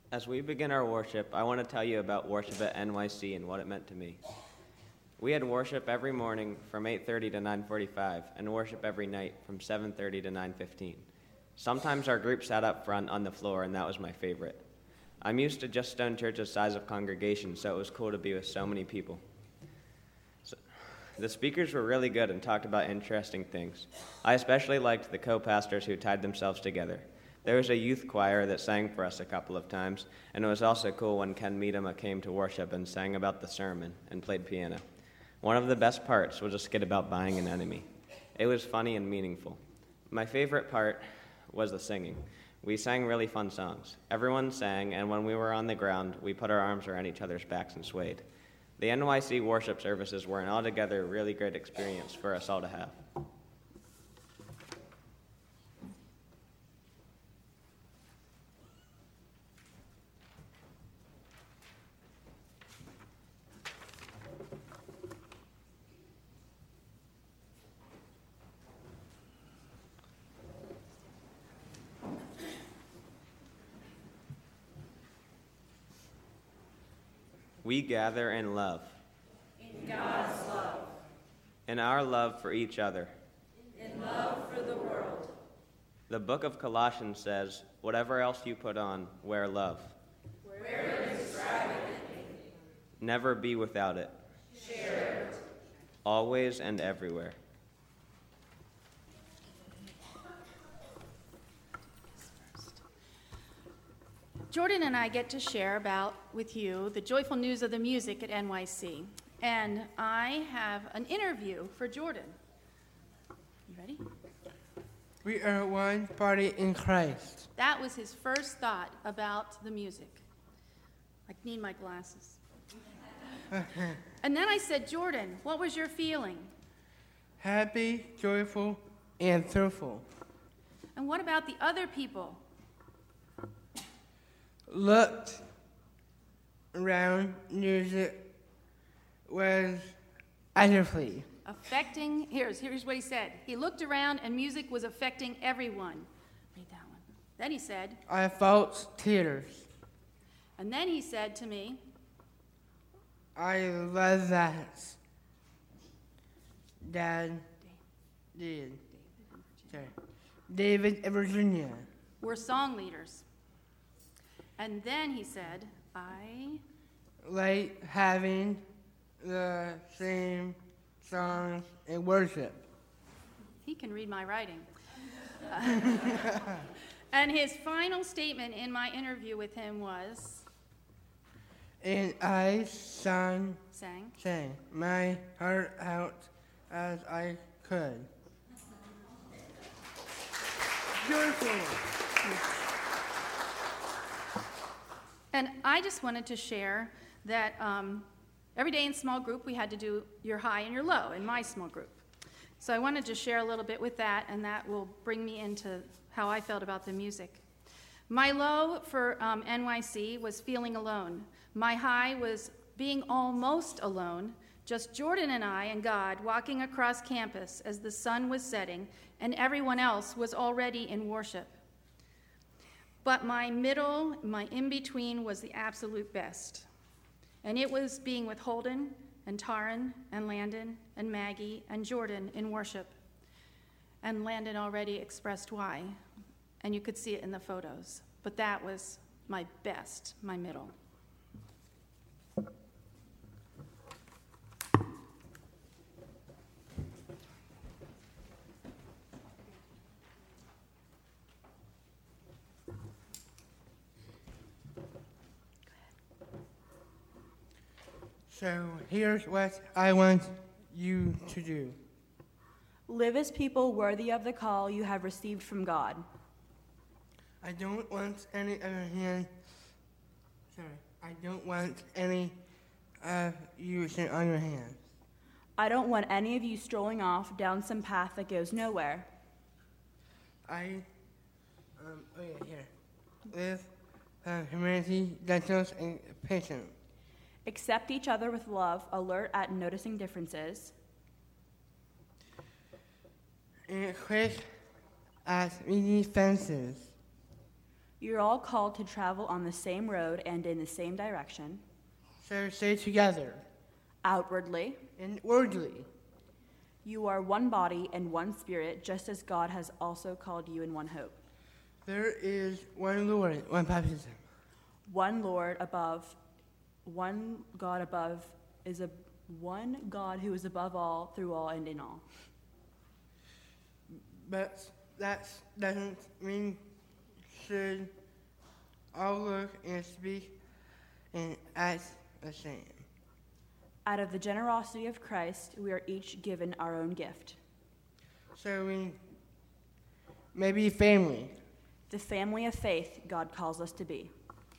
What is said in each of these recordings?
As we begin our worship, I want to tell you about worship at NYC and what it meant to me. We had worship every morning from 8:30 to 9:45 and worship every night from 7:30 to 9:15. Sometimes our group sat up front on the floor, and that was my favorite. I'm used to just Stone Church's size of congregation, so it was cool to be with so many people. The speakers were really good and talked about interesting things. I especially liked the co-pastors who tied themselves together. There was a youth choir that sang for us a couple of times, and it was also cool when Ken Miedema came to worship and sang about the sermon and played piano. One of the best parts was a skit about buying an enemy. It was funny and meaningful. My favorite part was the singing. We sang really fun songs. Everyone sang, and when we were on the ground, we put our arms around each other's backs and swayed. The NYC worship services were an altogether really great experience for us all to have. We gather in love. In God's love. In our love for each other. In love for the world. The book of Colossians says, whatever else you put on, wear love. Wear it extravagantly. Never be without it. Share it. Always and everywhere. Jordan and I get to share with you the joyful news of the music at NYC. And I have an interview for Jordan. You ready? We are one body in Christ. That was his first thought about the music. I need my glasses. And then I said, Jordan, what was your feeling? Happy, joyful, and thankful. And what about the other people? Looked around, music was wonderfully Affecting, here's what he said. He looked around and music was affecting everyone. Read that one. Then he said, I felt tears. and then he said to me, I love that. Dad did. David and Virginia. we're song leaders. And then he said, I Like having the same songs in worship. He can read my writing. And his final statement in my interview with him was, And I sang my heart out as I could. Joyful. and I just wanted to share that every day in small group we had to do your high and your low in my small group. So I wanted to share a little bit with that, and that will bring me into how I felt about the music. My low for NYC was feeling alone. My high was being almost alone, just Jordan and I and God walking across campus as the sun was setting and everyone else was already in worship. But my middle, my in-between was the absolute best. And it was being with Holden and Taryn and Landon and Maggie and Jordan in worship. And Landon already expressed why, and you could see it in the photos. But that was my best, my middle. So here's what I want you to do. Live as people worthy of the call you have received from God. I don't want any of you sitting on your hands. I don't want any of you strolling off down some path that goes nowhere. Live humanity, gentleness, and patience. Accept each other with love, alert at noticing differences. And quick at reading fences. You're all called to travel on the same road and in the same direction, So stay together. outwardly. Inwardly. You are one body and one spirit, just as God has also called you in one hope. There is one Lord, one baptism. One Lord above, one God above is a one God who is above all, through all, and in all. But that doesn't mean should all look and speak and act the same. Out of the generosity of Christ, we are each given our own gift. So we may be family. The family of faith God calls us to be.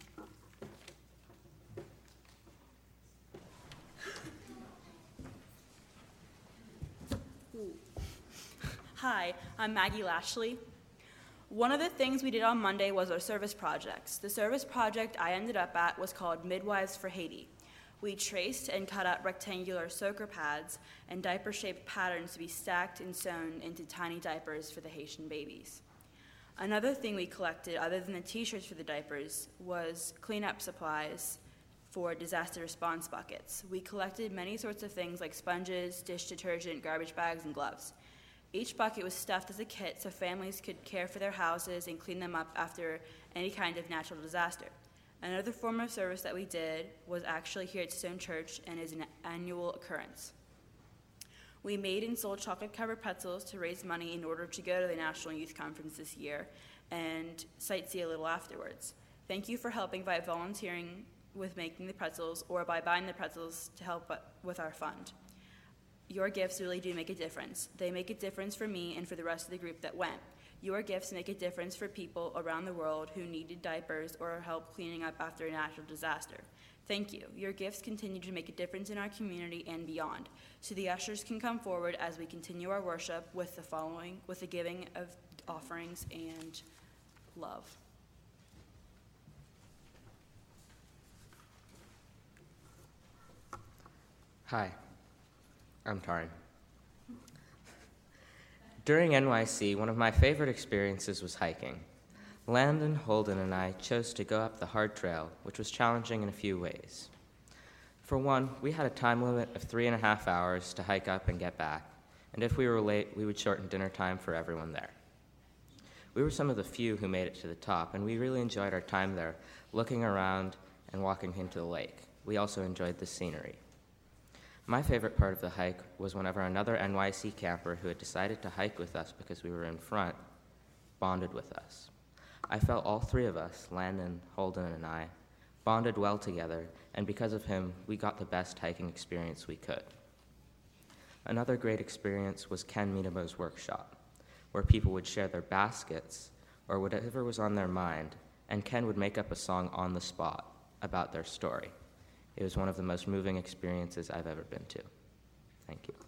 Hi, I'm Maggie Lashley. One of the things we did on Monday was our service projects. The service project I ended up at was called Midwives for Haiti. We traced and cut out rectangular soaker pads and diaper-shaped patterns to be stacked and sewn into tiny diapers for the Haitian babies. Another thing we collected, other than the t-shirts for the diapers, was cleanup supplies for disaster response buckets. We collected many sorts of things like sponges, dish detergent, garbage bags, and gloves. Each bucket was stuffed as a kit so families could care for their houses and clean them up after any kind of natural disaster. Another form of service that we did was actually here at Stone Church and is an annual occurrence. We made and sold chocolate-covered pretzels to raise money in order to go to the National Youth Conference this year and sightsee a little afterwards. Thank you for helping by volunteering with making the pretzels or by buying the pretzels to help with our fund. Your gifts really do make a difference. They make a difference for me and for the rest of the group that went. Your gifts make a difference for people around the world who needed diapers or help cleaning up after a natural disaster. Thank you. Your gifts continue to make a difference in our community and beyond. So the ushers can come forward as we continue our worship with the giving of offerings and love. Hi, I'm Tarin. During NYC, one of my favorite experiences was hiking. Landon, Holden, and I chose to go up the hard trail, which was challenging in a few ways. For one, we had a time limit of 3.5 hours to hike up and get back, and if we were late, we would shorten dinner time for everyone there. We were some of the few who made it to the top, and we really enjoyed our time there, looking around and walking into the lake. We also enjoyed the scenery. My favorite part of the hike was whenever another NYC camper who had decided to hike with us because we were in front bonded with us. I felt all three of us, Landon, Holden, and I, bonded well together, and because of him, we got the best hiking experience we could. Another great experience was Ken Mitamo's workshop, where people would share their baskets or whatever was on their mind, and Ken would make up a song on the spot about their story. It was one of the most moving experiences I've ever been to. Thank you.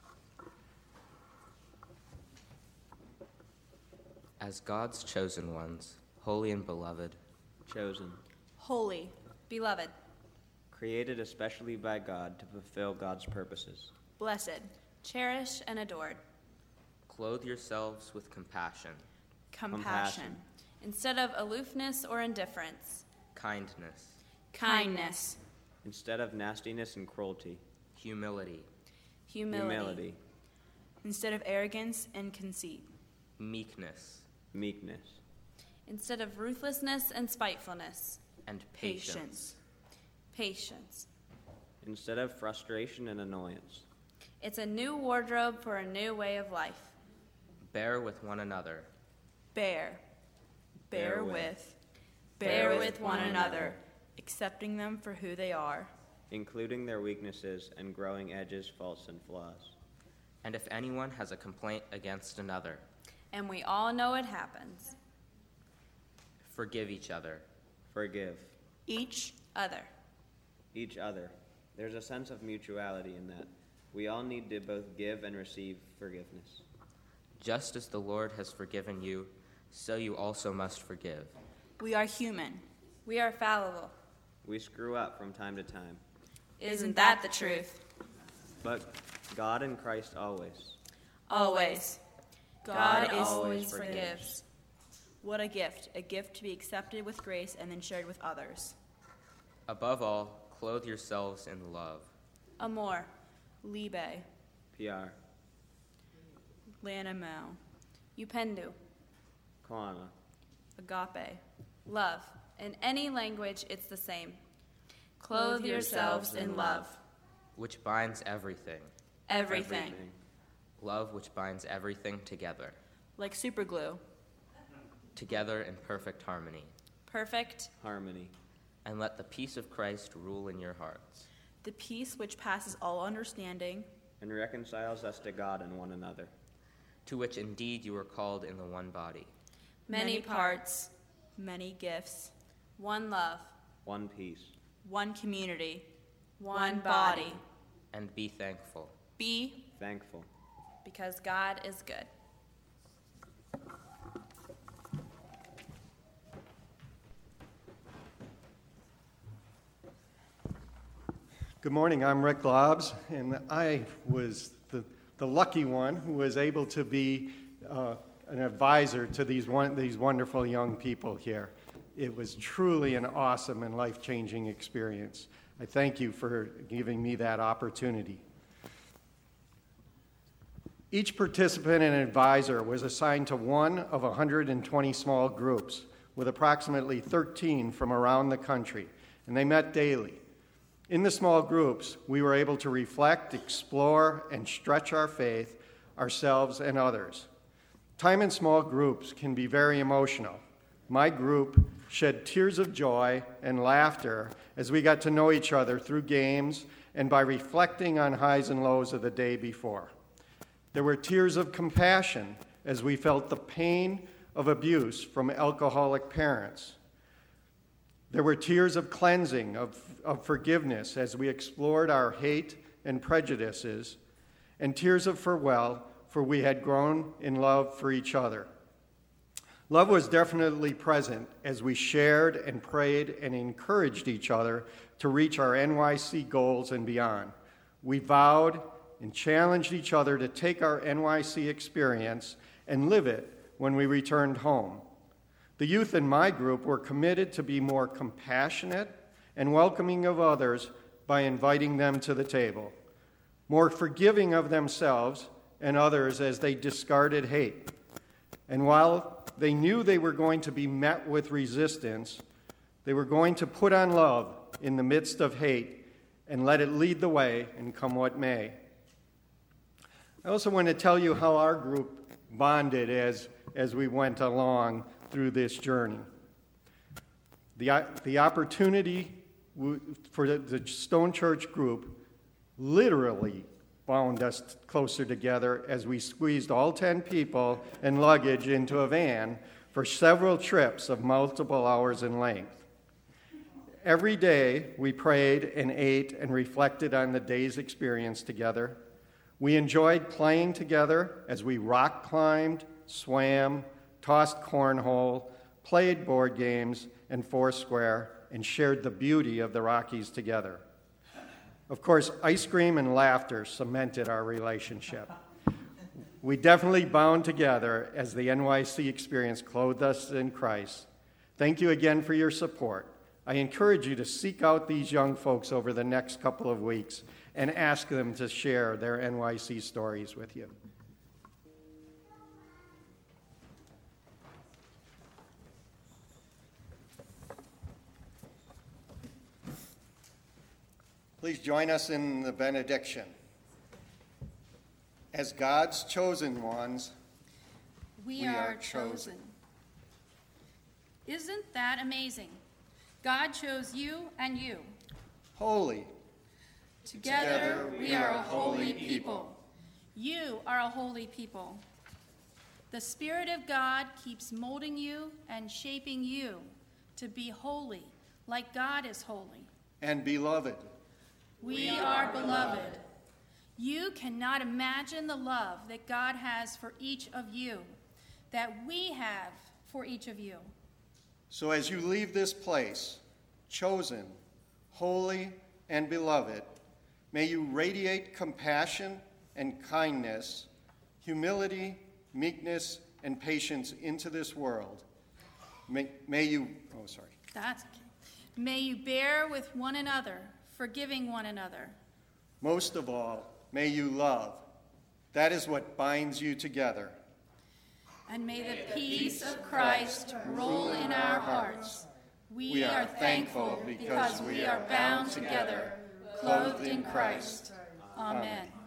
As God's chosen ones, holy and beloved, Chosen, Holy, beloved, created especially by God to fulfill God's purposes. blessed, Cherished and adored. clothe yourselves with compassion, compassion, Instead of aloofness or indifference. kindness, kindness, Instead of nastiness and cruelty, humility, Humility. instead of arrogance and conceit, meekness, meekness, Instead of ruthlessness and spitefulness. and patience. Patience. instead of frustration and annoyance. It's a new wardrobe for a new way of life. Bear with one another, bear Bear with, Bear with one another. accepting them for who they are, Including their weaknesses and growing edges, faults, and flaws. and if anyone has a complaint against another, And we all know it happens. forgive each other. Forgive each Other. each other. There's a sense of mutuality in that. We all need to both give and receive forgiveness. Just as the Lord has forgiven you, so you also must forgive. We are human. We are fallible. We screw up from time to time, Isn't that the truth? but God in Christ always. Always. God God is always forgives. forgives. What a gift to be accepted with grace and then shared with others. Above all, clothe yourselves in love. Amor, libe, PR, lanamo, Upendu. Koana, agape. Love. In any language, it's the same. Clothe yourselves in love. Which binds everything. Everything. Love which binds everything together. Like superglue. Together in perfect harmony. Perfect. Harmony, And let the peace of Christ rule in your hearts. The peace which passes all understanding. and reconciles us to God and one another. To which indeed you are called in the one body. Many parts. Many gifts. One love. One peace. One community. One body. And be thankful. Be Thankful. Because God is good. Good morning, I'm Rick Lobbs, and I was the lucky one who was able to be an advisor to these wonderful young people here. It was truly an awesome and life-changing experience. I thank you for giving me that opportunity. Each participant and advisor was assigned to one of 120 small groups with approximately 13 from around the country, and they met daily. In the small groups, we were able to reflect, explore, and stretch our faith, ourselves, and others. Time in small groups can be very emotional. My group shed tears of joy and laughter as we got to know each other through games and by reflecting on highs and lows of the day before. There were tears of compassion as we felt the pain of abuse from alcoholic parents. There were tears of cleansing, of forgiveness as we explored our hate and prejudices, and tears of farewell, for we had grown in love for each other. Love was definitely present as we shared and prayed and encouraged each other to reach our NYC goals and beyond. We vowed and challenged each other to take our NYC experience and live it when we returned home. The youth in my group were committed to be more compassionate and welcoming of others by inviting them to the table, more forgiving of themselves and others as they discarded hate. And while they knew they were going to be met with resistance, they were going to put on love in the midst of hate and let it lead the way and come what may. I also want to tell you how our group bonded as we went along through this journey. The opportunity for the Stone Church group literally bound us closer together as we squeezed all 10 people and luggage into a van for several trips of multiple hours in length. Every day we prayed and ate and reflected on the day's experience together. We enjoyed playing together as we rock climbed, swam, tossed cornhole, played board games and Foursquare, and shared the beauty of the Rockies together. Of course, ice cream and laughter cemented our relationship. We definitely bound together as the NYC experience clothed us in Christ. Thank you again for your support. I encourage you to seek out these young folks over the next couple of weeks and ask them to share their NYC stories with you. Please join us in the benediction. As God's chosen ones, We are chosen. Isn't that amazing? God chose you and you. holy. Together we are a holy people. You are a holy people. The Spirit of God keeps molding you and shaping you to be holy, like God is holy. And beloved, We are beloved. You cannot imagine the love that God has for each of you, that we have for each of you. so as you leave this place, chosen, holy, and beloved, may you radiate compassion and kindness, humility, meekness, and patience into this world, May you, oh, sorry. That's okay. May you bear with one another, forgiving one another. Most of all, may you love. That is what binds you together. And may the peace of Christ rule in our hearts. We are thankful because we are bound together, clothed in Christ. Amen.